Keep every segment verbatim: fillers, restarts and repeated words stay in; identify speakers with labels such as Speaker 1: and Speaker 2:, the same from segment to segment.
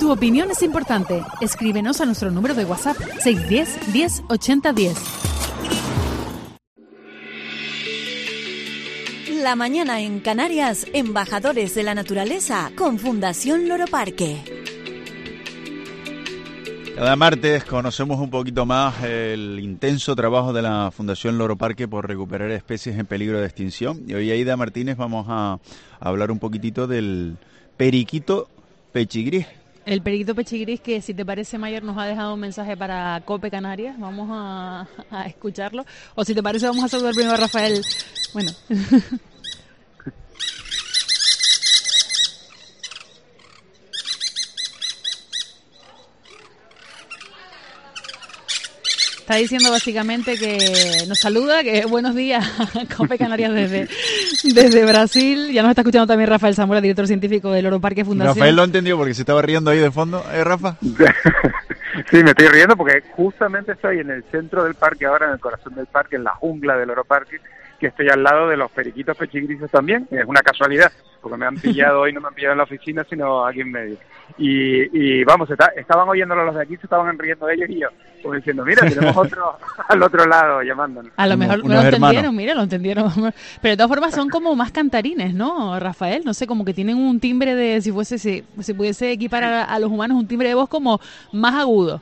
Speaker 1: Tu opinión es importante. Escríbenos a nuestro número de WhatsApp seis uno cero, diez, ochenta, diez.
Speaker 2: La mañana en Canarias, embajadores de la naturaleza con Fundación Loro Parque.
Speaker 3: Cada martes conocemos un poquito más el intenso trabajo de la Fundación Loro Parque por recuperar especies en peligro de extinción. Y hoy, Aida Martínez, vamos a hablar un poquitito del periquito pechigris.
Speaker 1: El periquito pechigris, que si te parece, Mayer, nos ha dejado un mensaje para COPE Canarias. Vamos a, a escucharlo. O si te parece, vamos a saludar primero a Rafael. Bueno... Está diciendo básicamente que nos saluda, que buenos días, COPE Canarias desde, desde Brasil. Ya nos está escuchando también Rafael Zamora, director científico del Loro Parque Fundación.
Speaker 3: Rafael lo entendió porque se estaba riendo ahí de fondo, ¿eh, Rafa?
Speaker 4: Sí, me estoy riendo porque justamente estoy en el centro del parque ahora, en el corazón del parque, en la jungla del Loro Parque, que estoy al lado de los periquitos pechigrises también. Es una casualidad, porque me han pillado hoy, no me han pillado en la oficina, sino aquí en medio. Y, y vamos, está, estaban oyéndolo los de aquí, se estaban riendo ellos y yo, como diciendo, mira, tenemos otro al otro lado llamándonos.
Speaker 1: A lo mejor no lo entendieron, mira, lo entendieron. Pero de todas formas son como más cantarines, ¿no, Rafael? No sé, como que tienen un timbre de, si fuese, si, si pudiese equipar a, a los humanos, un timbre de voz como más agudo.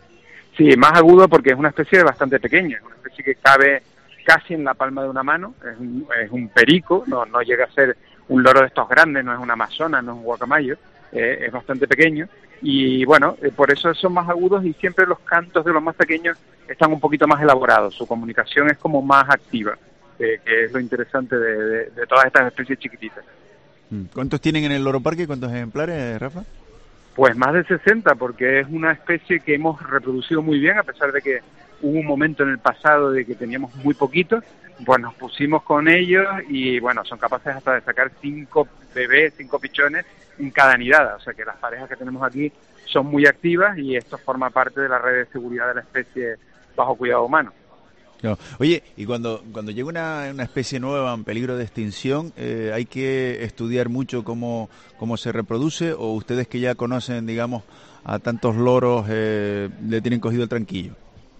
Speaker 4: Sí, más agudo porque es una especie bastante pequeña, una especie que cabe casi en la palma de una mano, es un, es un perico, no, no llega a ser un loro de estos grandes, no es una amazona, no es un guacamayo, eh, es bastante pequeño y bueno, eh, por eso son más agudos y siempre los cantos de los más pequeños están un poquito más elaborados, su comunicación es como más activa, eh, que es lo interesante de, de, de todas estas especies chiquititas.
Speaker 3: ¿Cuántos tienen en el Loro Parque? ¿Cuántos ejemplares, Rafa?
Speaker 4: Pues más de sesenta, porque es una especie que hemos reproducido muy bien, a pesar de que hubo un momento en el pasado de que teníamos muy poquitos, pues nos pusimos con ellos y bueno, son capaces hasta de sacar cinco bebés, cinco pichones en cada nidada, o sea que las parejas que tenemos aquí son muy activas y esto forma parte de la red de seguridad de la especie bajo cuidado humano.
Speaker 3: No. Oye, y cuando cuando llega una, una especie nueva en peligro de extinción, eh, ¿hay que estudiar mucho cómo, cómo se reproduce o ustedes que ya conocen, digamos, a tantos loros, eh, le tienen cogido el tranquillo?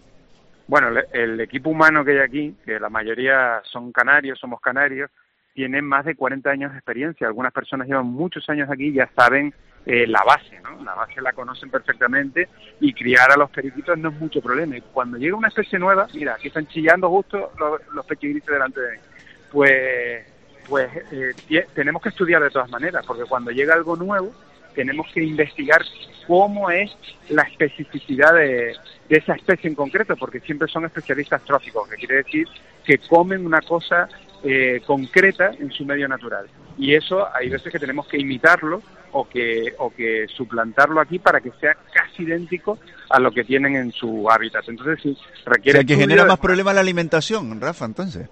Speaker 4: Bueno, el, el equipo humano que hay aquí, que la mayoría son canarios, somos canarios, tienen más de cuarenta años de experiencia. Algunas personas llevan muchos años aquí y ya saben eh, la base, ¿no? La base la conocen perfectamente y criar a los periquitos no es mucho problema. Y cuando llega una especie nueva, mira, aquí están chillando justo los, los pechigrises delante de mí, pues, pues eh, t- tenemos que estudiar de todas maneras, porque cuando llega algo nuevo, tenemos que investigar cómo es la especificidad de, de esa especie en concreto, porque siempre son especialistas tróficos, que quiere decir que comen una cosa eh, concreta en su medio natural. Y eso hay veces que tenemos que imitarlo o que, o que suplantarlo aquí para que sea casi idéntico a lo que tienen en su hábitat. Entonces sí, requiere...
Speaker 3: O sea, que genera más problemas la alimentación, Rafa, entonces.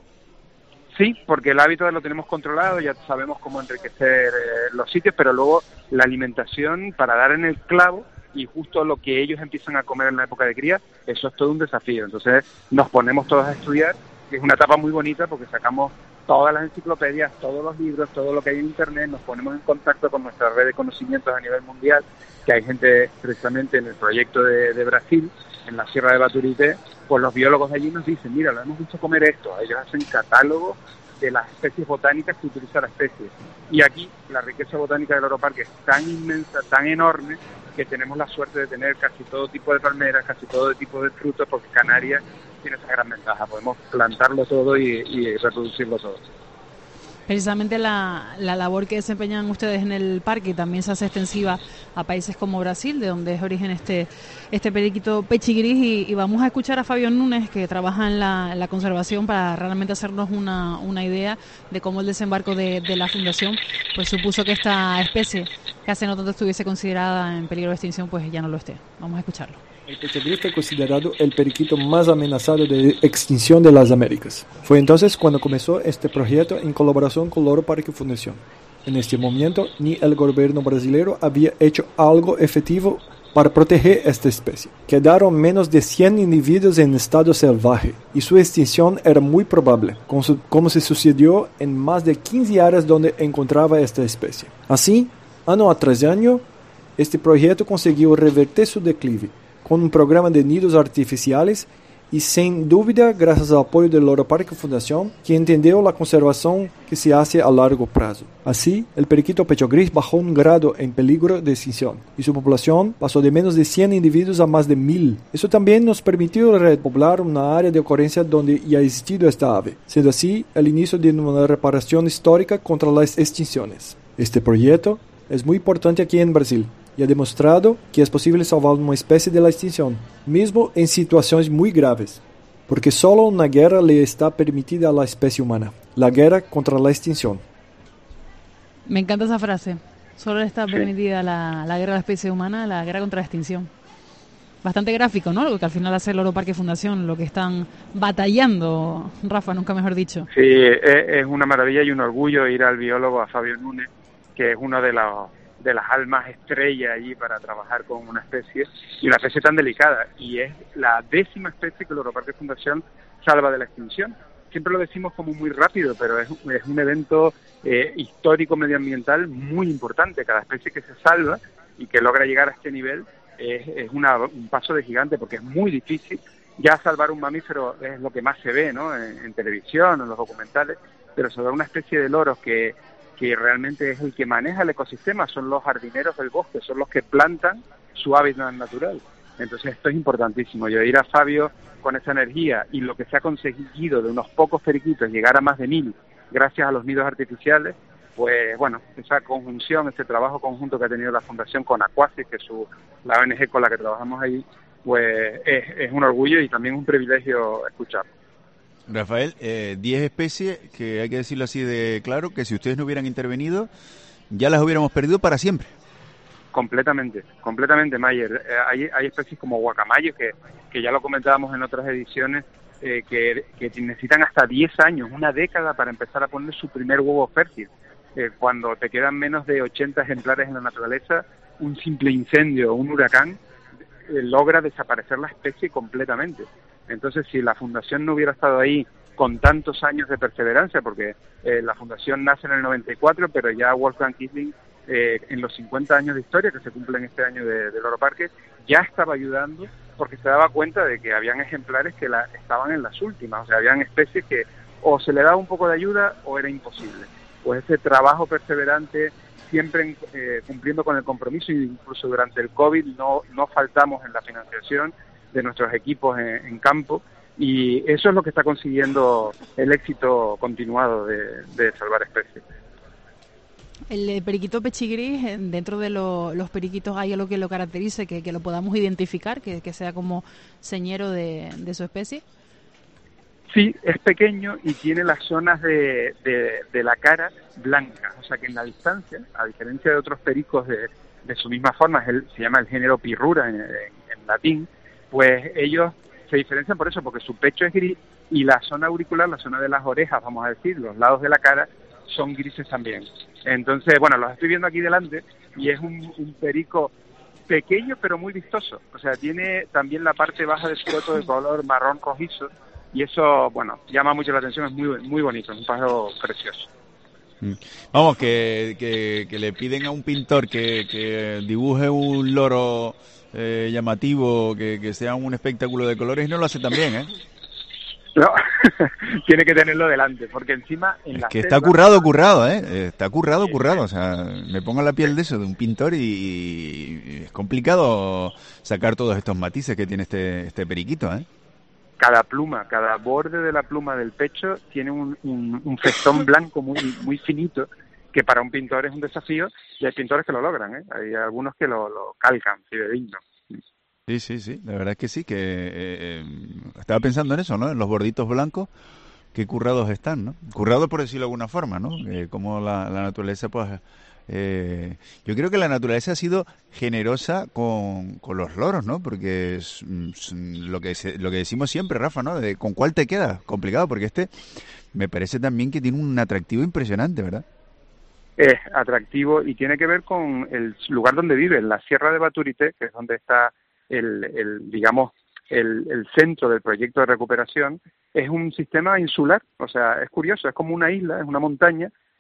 Speaker 4: Sí, porque el hábitat lo tenemos controlado, ya sabemos cómo enriquecer eh, los sitios, pero luego la alimentación para dar en el clavo y justo lo que ellos empiezan a comer en la época de cría, eso es todo un desafío. Entonces nos ponemos todos a estudiar, que es una etapa muy bonita porque sacamos todas las enciclopedias, todos los libros, todo lo que hay en internet, nos ponemos en contacto con nuestra red de conocimientos a nivel mundial, que hay gente precisamente en el proyecto de, de Brasil, en la Sierra de Baturité, pues los biólogos de allí nos dicen, mira, lo hemos visto comer esto, ellos hacen catálogos de las especies botánicas que utiliza la especie. Y aquí la riqueza botánica del Loro Parque es tan inmensa, tan enorme, que tenemos la suerte de tener casi todo tipo de palmeras, casi todo tipo de frutos, porque Canarias tiene esa gran ventaja, podemos plantarlo todo y, y reproducirlo todo.
Speaker 1: Precisamente la, la labor que desempeñan ustedes en el parque también se hace extensiva a países como Brasil, de donde es origen este este periquito pechigris, y, y vamos a escuchar a Fabio Núñez, que trabaja en la, en la conservación, para realmente hacernos una, una idea de cómo el desembarco de, de la Fundación pues supuso que esta especie, que hace no tanto estuviese considerada en peligro de extinción, pues ya no lo esté. Vamos a escucharlo.
Speaker 5: El pechigris fue considerado el periquito más amenazado de extinción de las Américas. Fue entonces cuando comenzó este proyecto en colaboración con Loro Parque Fundación. En este momento, ni el gobierno brasileño había hecho algo efectivo para proteger esta especie. Quedaron menos de cien individuos en estado salvaje y su extinción era muy probable, como, su, como se sucedió en más de quince áreas donde encontraba esta especie. Así, año tras año, este proyecto consiguió revertir su declive con un programa de nidos artificiales y sin duda gracias al apoyo del Loro Parque Fundación, que entendió la conservación que se hace a largo plazo. Así, el periquito pecho gris bajó un grado en peligro de extinción y su población pasó de menos de cien individuos a más de mil. Eso también nos permitió repoblar una área de ocurrencia donde ya ha existido esta ave, siendo así el inicio de una reparación histórica contra las extinciones. Este proyecto es muy importante aquí en Brasil y ha demostrado que es posible salvar una especie de la extinción, mismo en situaciones muy graves, porque solo una guerra le está permitida a la especie humana, la guerra contra la extinción.
Speaker 1: Me encanta esa frase, solo le está permitida la, la guerra a la especie humana, la guerra contra la extinción. Bastante gráfico, ¿no? Lo que al final hace el Loro Parque Fundación, lo que están batallando, Rafa, nunca mejor dicho.
Speaker 4: Sí, es, es una maravilla y un orgullo ir al biólogo, a Fabio Núñez, que es uno de los de las almas estrella allí para trabajar con una especie, y una especie tan delicada, y es la décima especie que el Loro Parque Fundación salva de la extinción. Siempre lo decimos como muy rápido, pero es, es un evento eh, histórico medioambiental muy importante. Cada especie que se salva y que logra llegar a este nivel es, es una, un paso de gigante, porque es muy difícil. Ya salvar un mamífero es lo que más se ve, ¿no?, en, en televisión, en los documentales, pero salvar una especie de loros que que realmente es el que maneja el ecosistema, son los jardineros del bosque, son los que plantan su hábitat natural. Entonces esto es importantísimo. Yo ir a Fabio con esa energía y lo que se ha conseguido de unos pocos periquitos llegar a más de mil gracias a los nidos artificiales, pues bueno, esa conjunción, ese trabajo conjunto que ha tenido la Fundación con Aquasis, que es su, la O N G con la que trabajamos ahí, pues es, es un orgullo y también un privilegio escucharlo.
Speaker 3: Rafael, eh, diez especies que hay que decirlo así de claro, que si ustedes no hubieran intervenido, ya las hubiéramos perdido para siempre.
Speaker 4: Completamente, completamente, Mayer. Eh, hay, hay especies como guacamayo, que, que ya lo comentábamos en otras ediciones, eh, que, que necesitan hasta diez años, una década para empezar a poner su primer huevo fértil. Eh, cuando te quedan menos de ochenta ejemplares en la naturaleza, un simple incendio o un huracán eh, logra desaparecer la especie completamente. Entonces, si la Fundación no hubiera estado ahí con tantos años de perseverancia, porque eh, la Fundación nace en el noventa y cuatro, pero ya Wolfgang Kiessling, eh, en los cincuenta años de historia que se cumplen este año de, de Loro Parque, ya estaba ayudando porque se daba cuenta de que habían ejemplares que la, estaban en las últimas, o sea, habían especies que o se le daba un poco de ayuda o era imposible. Pues ese trabajo perseverante, siempre eh, cumpliendo con el compromiso, incluso durante el COVID no, no faltamos en la financiación de nuestros equipos en, en campo, y eso es lo que está consiguiendo el éxito continuado de, de salvar especies.
Speaker 1: El periquito pechigris, dentro de lo, los periquitos, ¿hay algo que lo caracterice, que, que lo podamos identificar, que, que sea como señero de, de su especie?
Speaker 4: Sí, es pequeño y tiene las zonas de, de, de la cara blancas, o sea que en la distancia, a diferencia de otros pericos de, de su misma forma, es el, se llama el género Pirrura en, en, en latín, pues ellos se diferencian por eso, porque su pecho es gris y la zona auricular, la zona de las orejas, vamos a decir, los lados de la cara, son grises también. Entonces, bueno, los estoy viendo aquí delante y es un, un perico pequeño pero muy vistoso. O sea, tiene también la parte baja de su cuerpo de color marrón rojizo y eso, bueno, llama mucho la atención, es muy muy bonito, es un pájaro precioso.
Speaker 3: Vamos, que, que, que le piden a un pintor que, que dibuje un loro eh, llamativo, que, que sea un espectáculo de colores, y no lo hace tan bien, ¿eh?
Speaker 4: No, tiene que tenerlo delante, porque encima en
Speaker 3: es
Speaker 4: la
Speaker 3: que
Speaker 4: selva,
Speaker 3: está currado, currado, ¿eh? Está currado, currado, o sea, me pongo la piel de eso, de un pintor, y, y es complicado sacar todos estos matices que tiene este, este periquito, ¿eh?
Speaker 4: Cada pluma, cada borde de la pluma del pecho tiene un, un, un festón blanco muy muy finito, que para un pintor es un desafío, y hay pintores que lo logran, ¿eh? Hay algunos que lo, lo calcan, fidedigno.
Speaker 3: Sí, sí, sí, la verdad es que sí, que eh, eh, estaba pensando en eso, ¿no? En los borditos blancos, qué currados están, ¿no? Currados por decirlo de alguna forma, ¿no? Eh, como la, la naturaleza, pues... Eh, yo creo que la naturaleza ha sido generosa con, con los loros, ¿no? Porque es, es lo que se, lo que decimos siempre, Rafa, ¿no? De con cuál te quedas, complicado, porque este me parece también que tiene un atractivo impresionante, ¿verdad?
Speaker 4: Es atractivo y tiene que ver con el lugar donde vive, en la Sierra de Baturité, que es donde está el, el digamos, el, el centro del proyecto de recuperación. Es un sistema insular, o sea, es curioso, es como una isla, es una montaña,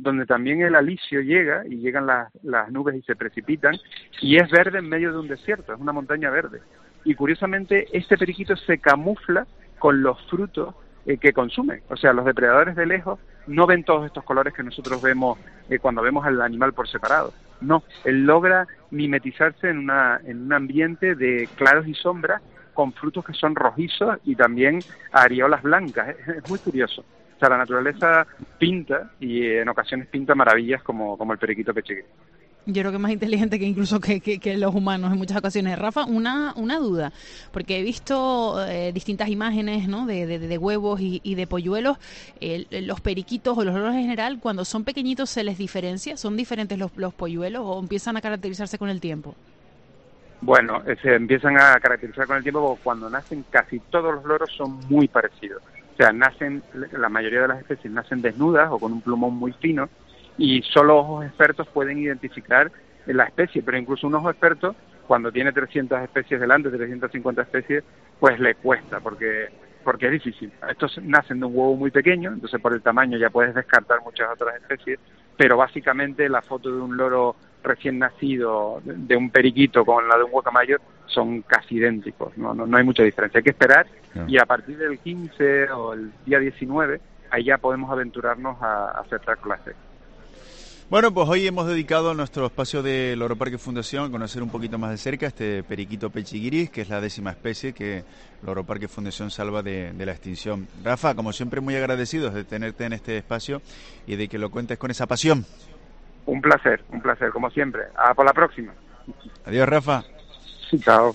Speaker 4: donde también el alisio llega y llegan las, las nubes y se precipitan, y es verde en medio de un desierto, es una montaña verde. Y curiosamente este periquito se camufla con los frutos eh, que consume. O sea, los depredadores de lejos no ven todos estos colores que nosotros vemos eh, cuando vemos al animal por separado. No, él logra mimetizarse en, una, en un ambiente de claros y sombras con frutos que son rojizos y también areolas blancas. Es, es muy curioso. O sea, la naturaleza pinta y en ocasiones pinta maravillas como, como el periquito pechigris.
Speaker 1: Yo creo que es más inteligente que incluso que, que, que los humanos en muchas ocasiones. Rafa, una, una duda, porque he visto eh, distintas imágenes, ¿no?, de, de, de huevos y, y de polluelos. Eh, los periquitos o los loros en general, cuando son pequeñitos, ¿se les diferencia? ¿Son diferentes los, los polluelos o empiezan a caracterizarse con el tiempo?
Speaker 4: Bueno, se empiezan a caracterizar con el tiempo porque cuando nacen casi todos los loros son muy parecidos. O sea, nacen, la mayoría de las especies nacen desnudas o con un plumón muy fino, y solo ojos expertos pueden identificar la especie, pero incluso un ojo experto, cuando tiene trescientas especies delante, trescientas cincuenta especies, pues le cuesta, porque porque es difícil. Estos nacen de un huevo muy pequeño, entonces por el tamaño ya puedes descartar muchas otras especies, pero básicamente la foto de un loro recién nacido, de un periquito con la de un guacamayo, son casi idénticos, no, no, no hay mucha diferencia. Hay que esperar, no. Y a partir del quince o el día diecinueve, ahí ya podemos aventurarnos a, a acertar clases.
Speaker 3: Bueno, pues hoy hemos dedicado nuestro espacio de Loro Parque Fundación a conocer un poquito más de cerca este periquito pechigris, que es la décima especie que Loro Parque Fundación salva de, de la extinción. Rafa, como siempre, muy agradecidos de tenerte en este espacio y de que lo cuentes con esa pasión.
Speaker 4: Un placer, un placer, como siempre. A por la próxima.
Speaker 3: Adiós, Rafa.
Speaker 4: Chao.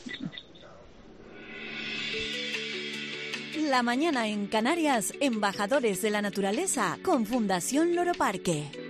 Speaker 2: La mañana en Canarias, embajadores de la naturaleza con Fundación Loro Parque.